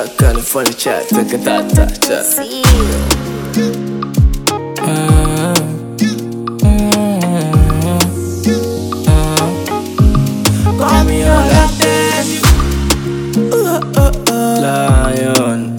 Suck on the funny chat, take a ta. See Call me on that day. Lion.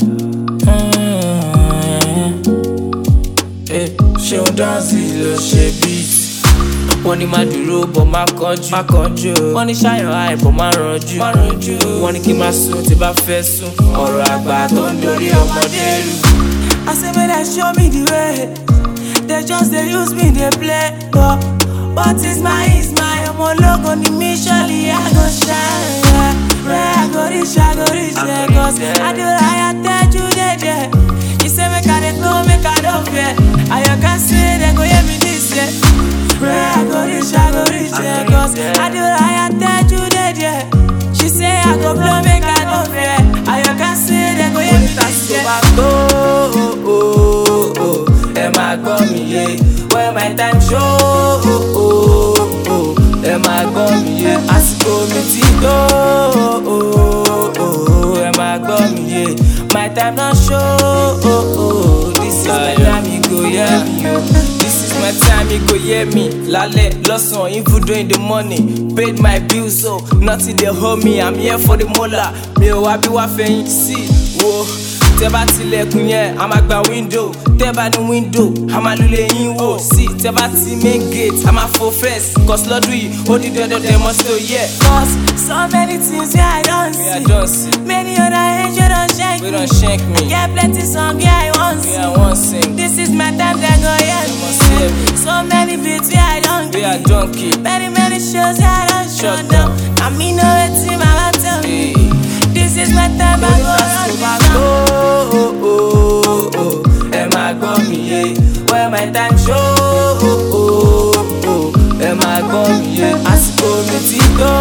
Ṣé o dance ló ṣe beat? Wọ́n ní má dúró bọ̀ má kánjú. Wọ́n ní ṣàyàn àìbọ̀ má ranjú. Wọ́n ní kí n má sùn tí bá fẹ́ sùn. Ọ̀rọ̀ àgbà tó ń dorí ọmọdé rú. I say make they show me the way. They just they use me, they play. But what is my I'm a logo ni me, surely I go shine. Yeah. Where I go reach, yeah. Cause I do like I tell you that. You say make I dey go, make I don't fear. I can say they go hear me this year. Where I go reach, yeah. Cause I do like I tell you that. She say I go blow, make I don't fear. I can say they go hear me this year. Ẹ máa gbọ́ mi yé, when my time show. Ẹ máa gbọ́ mi yé, àsìkò mi ti tó. Ẹ máa gbọ́ mi yé, my time don show. This is my time, you go hear me o. This is my time, you go hear me. Lálẹ́ lọ́sàn-án, even during the morning. Paid my bills, so nothing dey hold me. I'm here for the mola. Mi ò wá bí wá fẹ̀yìn sí wo. Tẹ́ bá tilẹ̀kùn yẹn, a máa gba window. Tẹ́ bá ní window, a máa lulẹ̀ yín wò. Sí, tẹ́ bá ti main gate, a máa fò first. Cause lọ́dún yìí, ó di dandan dem must still yeah. Cause so many things I don't see. Many other angels don't shake me. We don't shank me. Get plenty song, I want I won't sing. This is my time, they go hear You must me. hear me. So many beats, I don't We are donkey. Many shows, I don't Shut shut down. I mean, no, it's in my tell me. This is my time, I go run it down. Ẹ máa gbọ́ mi yé, when my time show. Ẹ máa gbọ́ mi yé, àsìkò mi ti tó.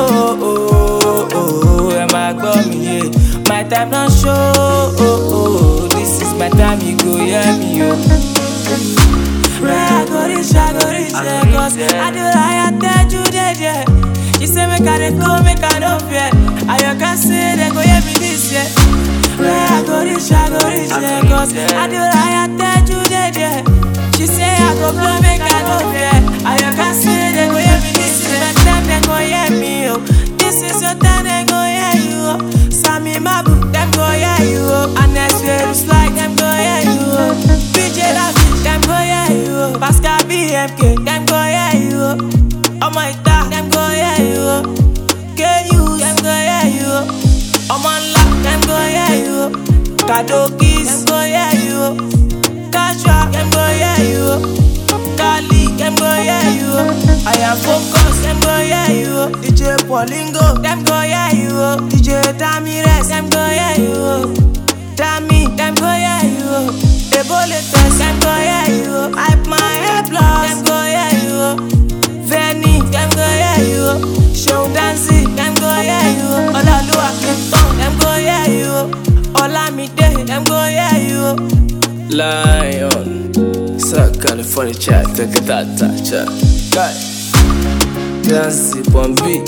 Ẹ máa gbọ́ mi yé, my time don show. This is my time, you go hear me o. Where I go reach, yeah. Cause I do like I tell you that. She say make I dey go, make I don't fear. I can say they go hear me this year. Where I go reach, yeah. Cause I do like I tell you that. She say I go blow, make I don't fear. I can say they go hear me this year. My time they go hear me, oh. This is your time, they go hear you, oh. Sammy Mabu, them go hear you, oh. And next year it's like them go hear you, oh. BJ Lavish, them go hear you, oh. Pascal BMK, them go hear you, oh. Oh my God, them go hear you, oh. KU, them go hear you, oh. Omanla, them go hear you, oh. Kadokis, them go hear you, oh. Kashwa, them go hear you, oh. Kali, them go hear you, oh. I am focused, them go hear you, oh. DJ Paulingo, them go hear you, oh. DJ Tamirez, them go hear you, oh. Dami, them go hear you, oh. Ebole Test, them go hear you, oh. Hype my head plus, them go hear you, oh. Venny, them go hear you, oh. Show Dancy, them go hear you, oh. Olaluwa Clinton, them go hear you, oh. Olamide, them go hear you, oh. Lion. Suck on the funny chat, take a ta. Guy. Dance it on beat.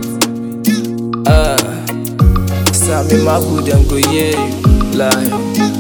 Sammy Mabu, them go hear you. Lion.